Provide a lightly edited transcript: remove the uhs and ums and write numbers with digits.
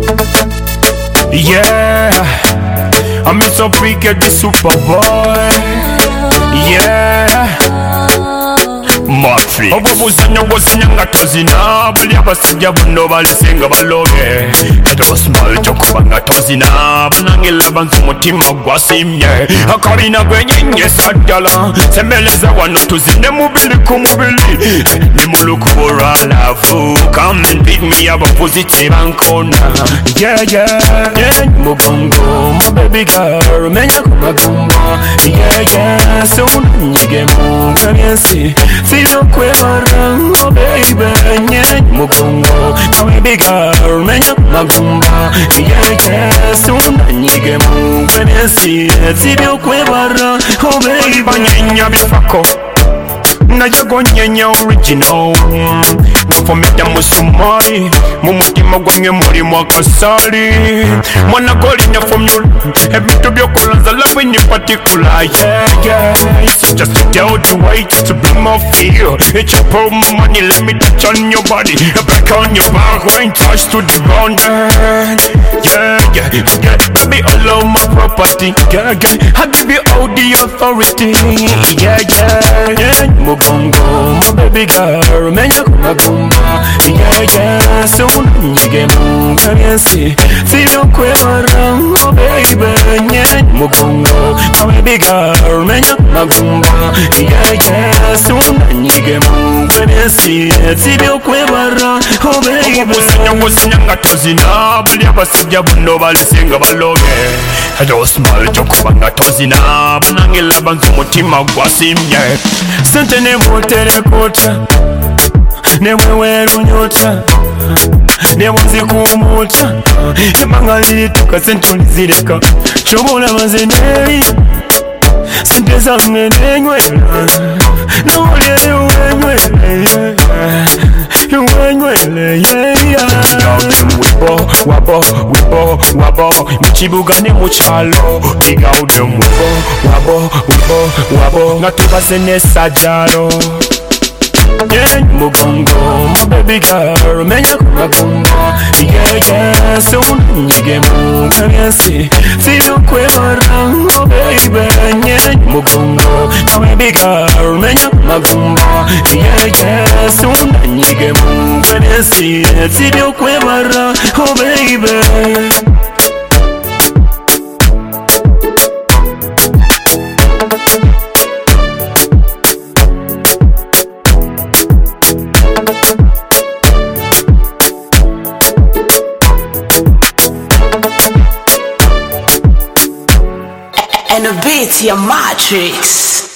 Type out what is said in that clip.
Yeah, I'm so wicked, the super boy. Yeah, Matrix. Obubuzanya bwozanya nga tozina, buli abasajja bonna balesenga baloge. Edo small chokuba nga tozina, banangila banzu mutima gwasimye. Akabina gwenyenye saddala, semeleza wano tuzine mubili ku mubili. Ni mulukubo lwa love, come and pick me up opposite bankona. Yeah, yeah, mugongo, my baby girl, menya kumagumba. Yeah, so nyige munga miensi, feel kwebara, oh baby, yeah, mugongo, my baby girl, menya kumagumba. Yeah, so nyige munga miensi, feel kwebara, oh baby, banyenya bifako. Najago nyenya original nafometa musumari mumutima gwange muri mwakasali mwana goli nyafomyula ebitu byokulanza love in particular. Yeah, it's just to tell the way just to bring more feel. It's your pull my money, let me touch on your body, back on your back, wine touch to the ground. Yeah, baby all over my property. Yeah, I give you all the authority. Yeah, mugongo, my baby girl, menya kumagumba. Yeah, so nyige munga miensi, feel kwebara, oh baby, yeah, mugongo, my baby girl, menya kumagumba. Yeah, so nyige munga miensi, feel kwebara, oh baby. Obuzanya nga tozina, buli abasajja bonna balesenga baloge. Edo small chokuba nga tozina, banangila banzu mutima gwasimye. Sente ne mwotere kota, ne mwewe lunyota, ne mwazi kumuta. Ibanga lituka sente nizireka, chobola mazeneri. Sente zange nenywela, nawolele wenywele. Wabo mukibuga ne mukyalo big out them wabo nga tubaze nesajjalo. Yeah, mugongo, my baby girl, menya kumagumba. Yeah, so nyige munga miensi, feel kwebara, oh baby. Yeah, mugongo, my baby girl, menya kumagumba. Yeah, so nyige munga miensi, feel kwebara, oh baby. And a beat, your Matrix.